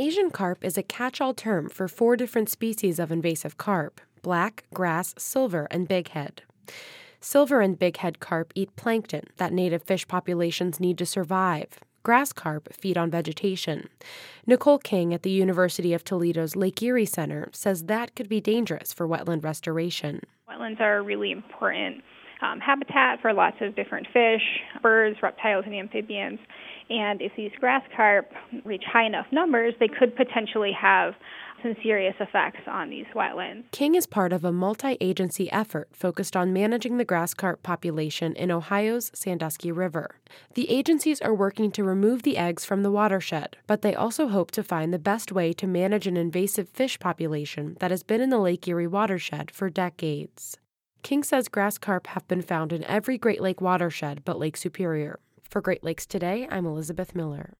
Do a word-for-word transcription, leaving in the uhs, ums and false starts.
Asian carp is a catch-all term for four different species of invasive carp: black, grass, silver, and bighead. Silver and bighead carp eat plankton that native fish populations need to survive. Grass carp feed on vegetation. Nicole King at the University of Toledo's Lake Erie Center says that could be dangerous for wetland restoration. Wetlands are a really important um, habitat for lots of different fish, birds, reptiles, and amphibians. And if these grass carp reach high enough numbers, they could potentially have some serious effects on these wetlands. King is part of a multi-agency effort focused on managing the grass carp population in Ohio's Sandusky River. The agencies are working to remove the eggs from the watershed, but they also hope to find the best way to manage an invasive fish population that has been in the Lake Erie watershed for decades. King says grass carp have been found in every Great Lake watershed but Lake Superior. For Great Lakes Today, I'm Elizabeth Miller.